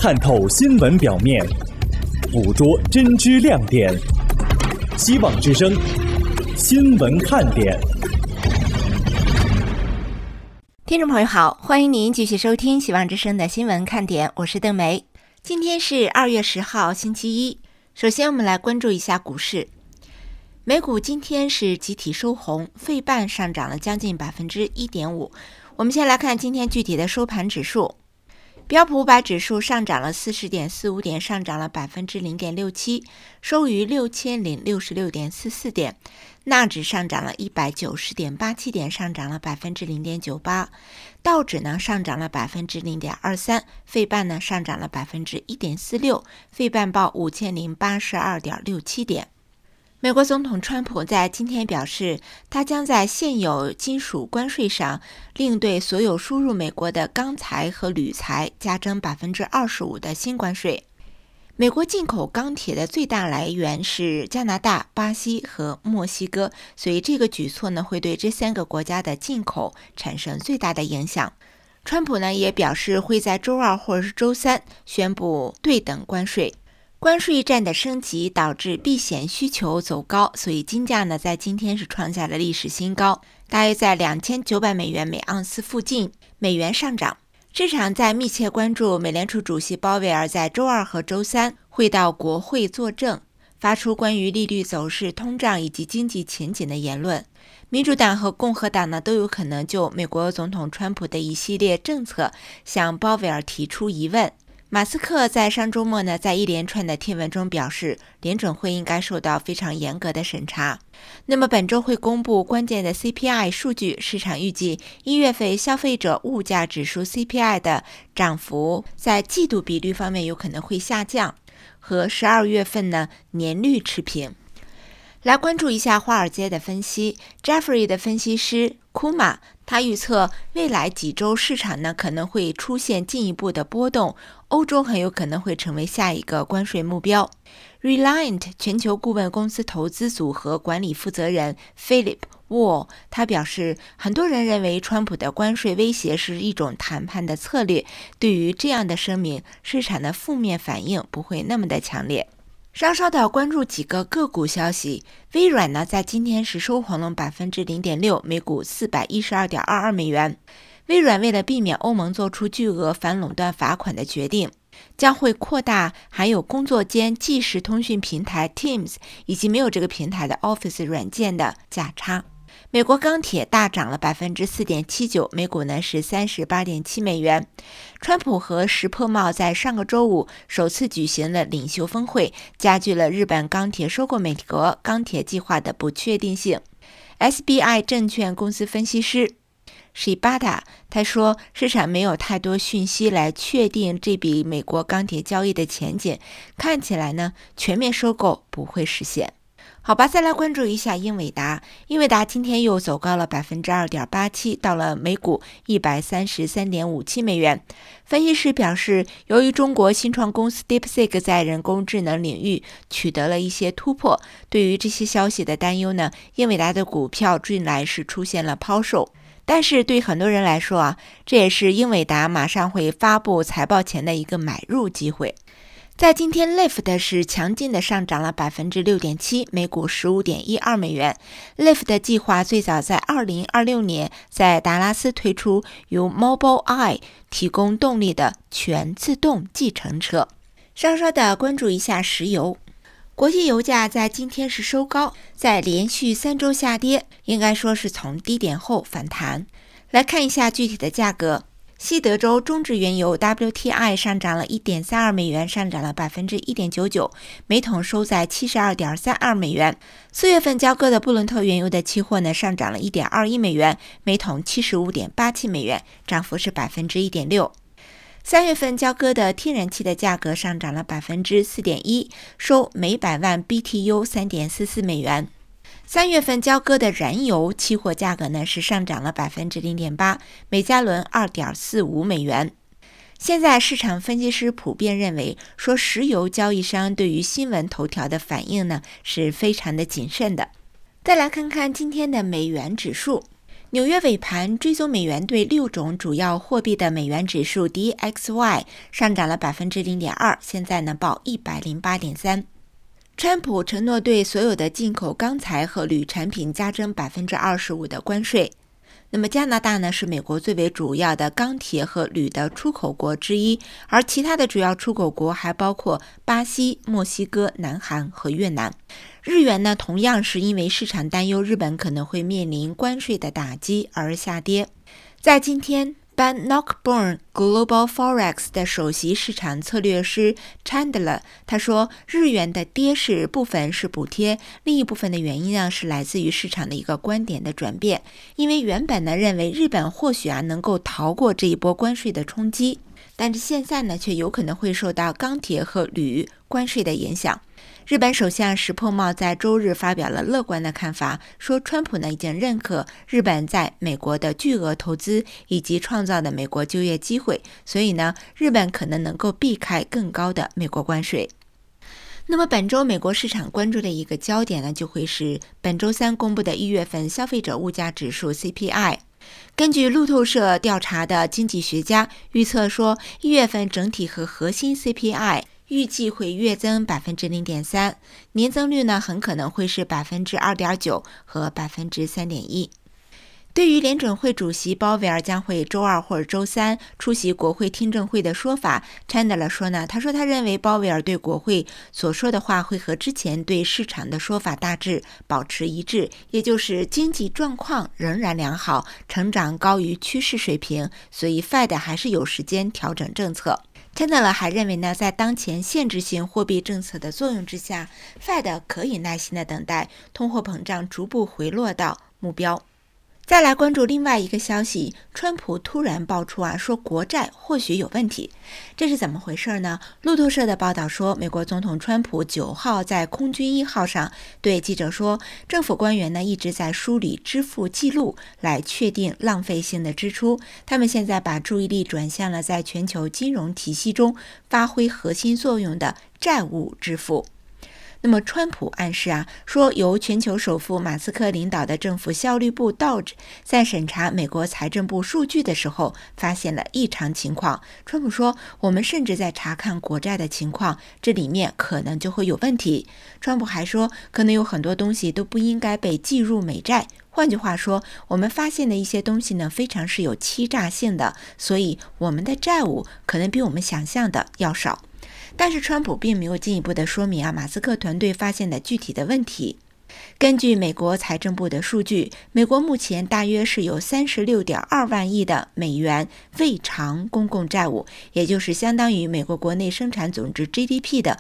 探透新闻表面，捕捉真知亮点。希望之声，新闻看点。 听众朋友好，欢迎您继续收听希望之声的新闻看点，我是邓梅。今天是2月10号星期一。首先我们来关注一下股市。美股今天是集体收红，费半上涨了将近 1.5%。 我们先来看今天具体的收盘指数。标普500指数上涨了 40.45 点，上涨了 0.67%， 收于 6066.44 点。纳指上涨了 190.87 点，上涨了 0.98%。 道指呢上涨了 0.23%， 费半呢上涨了 1.46%， 费半报 5082.67 点。美国总统川普在今天表示，他将在现有金属关税上另对所有输入美国的钢材和铝材加征 25% 的新关税。美国进口钢铁的最大来源是加拿大、巴西和墨西哥，所以这个举措呢会对这3个国家的进口产生最大的影响。川普呢也表示会在周2或者是周3宣布对等关税。关税战的升级导致避险需求走高，所以金价呢在今天是创下了历史新高，大约在2900美元每盎司附近，美元上涨。市场在密切关注美联储主席鲍威尔在周2和周3会到国会作证，发出关于利率走势、通胀以及经济前景的言论。民主党和共和党呢都有可能就美国总统川普的一系列政策向鲍威尔提出疑问。马斯克在上周末呢，在一连串的贴文中表示，联准会应该受到非常严格的审查。那么本周会公布关键的 CPI 数据，市场预计1月份消费者物价指数 CPI 的涨幅在季度比率方面有可能会下降，和12月份呢年率持平。来关注一下华尔街的分析。 Jeffrey 的分析师库玛，他预测未来几周市场呢可能会出现进一步的波动，欧洲很有可能会成为下一个关税目标。 Reliant 全球顾问公司投资组合管理负责人 Philip Wall 他表示，很多人认为川普的关税威胁是一种谈判的策略，对于这样的声明，市场的负面反应不会那么的强烈。稍稍的关注几个个股消息。微软呢在今天是收红了 0.6%， 每股 412.22 美元。微软为了避免欧盟做出巨额反垄断罚款的决定，将会扩大含有工作间即时通讯平台 Teams 以及没有这个平台的 Office 软件的价差。美国钢铁大涨了 4.79%， 每股呢是 38.7 美元。川普和石破茂在上个周五首次举行了领袖峰会，加剧了日本钢铁收购美国钢铁计划的不确定性。 SBI 证券公司分析师Shibata 他说，市场没有太多讯息来确定这笔美国钢铁交易的前景，看起来呢全面收购不会实现。好吧，再来关注一下英伟达。英伟达今天又走高了 2.87%， 到了每股 133.57 美元。分析师表示，由于中国新创公司 DeepSeek 在人工智能领域取得了一些突破，对于这些消息的担忧呢，英伟达的股票近来是出现了抛售。但是对很多人来说这也是英伟达马上会发布财报前的一个买入机会。在今天 Lyft 是强劲的上涨了 6.7%， 每股 15.12 美元。Lyft 计划最早在2026年在达拉斯推出由 Mobileye 提供动力的全自动计程车。稍稍的关注一下石油。国际油价在今天是收高，在连续3周下跌，应该说是从低点后反弹。来看一下具体的价格。西德州中质原油 WTI 上涨了 1.32 美元，上涨了 1.99%， 每桶收在 72.32 美元。4月份交割的布伦特原油的期货呢，上涨了 1.21 美元，每桶 75.87 美元，涨幅是 1.6%。3月份交割的天然气的价格上涨了 4.1%， 收每百万 BTU 3.44 美元。3月份交割的燃油期货价格呢是上涨了 0.8%， 每加仑 2.45 美元。现在市场分析师普遍认为说，石油交易商对于新闻头条的反应呢是非常的谨慎的。再来看看今天的美元指数。 纽约尾盘追踪美元对6种主要货币的美元指数 DXY 上涨了 0.2%， 现在呢报 108.3。川普承诺对所有的进口钢材和铝产品加征 25% 的关税。那么加拿大呢是美国最为主要的钢铁和铝的出口国之一，而其他的主要出口国还包括巴西、墨西哥、南韩和越南。日元呢同样是因为市场担忧日本可能会面临关税的打击而下跌。在今天Ben Knockburn Global Forex 的首席市场策略师 Chandler 他说，日元的跌势部分是补贴，另一部分的原因呢是来自于市场的一个观点的转变，因为原本呢认为日本或许能够逃过这一波关税的冲击，但是现在呢却有可能会受到钢铁和铝关税的影响。日本首相石破茂在周日发表了乐观的看法，说川普呢已经认可日本在美国的巨额投资以及创造的美国就业机会，所以呢日本可能能够避开更高的美国关税。那么本周美国市场关注的一个焦点呢，就会是本周三公布的1月份消费者物价指数 CPI。根据路透社调查的经济学家预测说，1月份整体和核心 CPI预计会月增 0.3%， 年增率呢很可能会是 2.9% 和 3.1%。对于联准会主席鲍威尔将会周二或者周三出席国会听证会的说法， Chandler 说呢，他认为鲍威尔对国会所说的话会和之前对市场的说法大致保持一致，也就是经济状况仍然良好，成长高于趋势水平，所以 Fed 还是有时间调整政策。Chandler 还认为呢，在当前限制性货币政策的作用之下， Fed 可以耐心的等待通货膨胀逐步回落到目标。再来关注另外一个消息，川普突然爆出说国债或许有问题，这是怎么回事呢？路透社的报道说，美国总统川普9号在空军1号上对记者说，政府官员呢一直在梳理支付记录来确定浪费性的支出，他们现在把注意力转向了在全球金融体系中发挥核心作用的债务支付。那么川普暗示说由全球首富马斯克领导的政府效率部 DOGE 在审查美国财政部数据的时候发现了异常情况。川普说，我们甚至在查看国债的情况，这里面可能就会有问题。川普还说，可能有很多东西都不应该被计入美债，换句话说，我们发现的一些东西呢非常是有欺诈性的，所以我们的债务可能比我们想象的要少。但是川普并没有进一步的说明马斯克团队发现的具体的问题。根据美国财政部的数据，美国目前大约是有 36.2 万亿的美元未偿公共债务，也就是相当于美国国内生产总值 GDP 的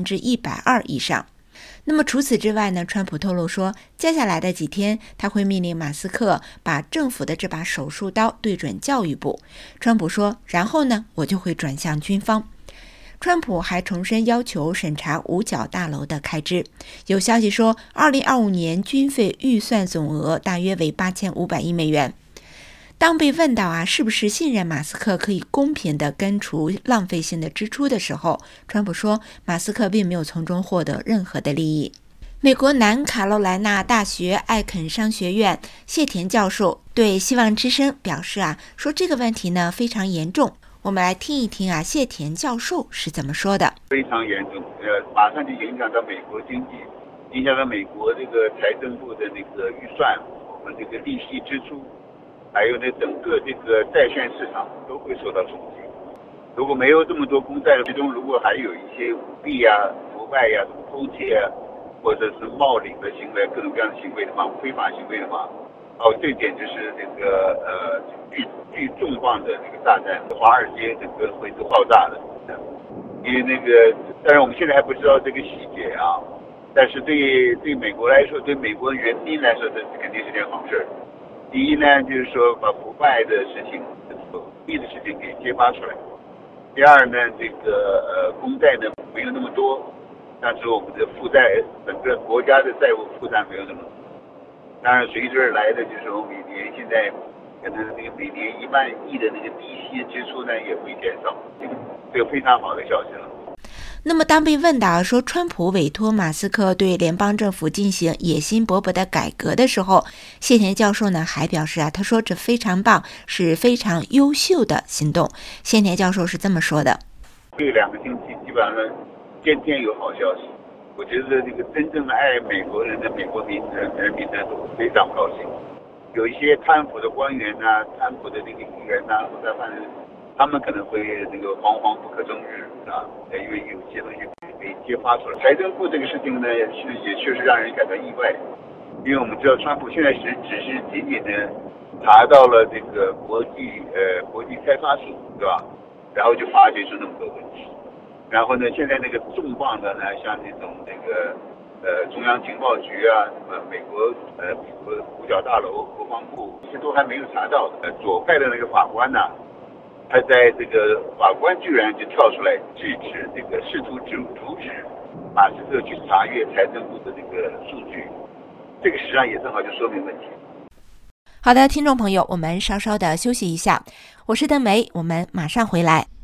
120% 以上。那么除此之外呢，川普透露说，接下来的几天他会命令马斯克把政府的这把手术刀对准教育部。川普说，然后呢，我就会转向军方。川普还重申要求审查五角大楼的开支。有消息说，2025年军费预算总额大约为8500亿美元。当被问到是不是信任马斯克可以公平地根除浪费性的支出的时候，川普说，马斯克并没有从中获得任何的利益。美国南卡罗来纳大学艾肯商学院谢田教授对希望之声表示说这个问题呢非常严重。我们来听一听谢田教授是怎么说的。 非常严重，马上就影响到美国经济，影响到美国这个财政部的那个预算，我们这个利息支出，还有呢整个这个债券市场都会受到冲击。如果没有这么多公债，其中如果还有一些舞弊腐败偷窃或者是冒领的行为，各种各样的行为的话，非法行为的话，这简直是这个巨重磅的这个炸弹，华尔街整个会都爆炸的。因为那个，当然我们现在还不知道这个细节但是对美国来说，对美国人民来说，这肯定是件好事。第一呢，就是说把腐败的事情、舞弊的事情给揭发出来。第二呢，这个公债呢没有那么多，但是我们的负债，整个国家的债务负担没有那么多。当然随之而来的就是我们每年现在可能那个每年1万亿的那个利息支出呢也会减少，这个非常好的消息了。 那么当被问到说川普委托马斯克对联邦政府进行野心勃勃的改革的时候，谢田教授呢还表示他说这非常棒，是非常优秀的行动。谢田教授是这么说的： 这2个星期基本上天天有好消息，我觉得这个真正的爱美国人的美国人民呢都非常高兴。有一些贪腐的官员啊，贪腐的那个议员啊，或者反正他们可能会那个惶惶不可终日啊，因为有些东西被揭发出来。财政部这个事情呢，也确实让人感到意外，因为我们知道川普现在只是仅仅的查到了这个国际开发署，对吧？然后就发掘出那么多问题。然后呢，现在那个重磅的呢，像这种那个中央情报局啊，什么美国五角大楼、国防部，这些都还没有查到的。左派的那个法官呢，他在这个法官居然就跳出来制止这个试图阻止马斯克去查阅财政部的这个数据，这个实际上也正好就说明问题。 好的，听众朋友，我们稍稍的休息一下，我是邓梅，我们马上回来。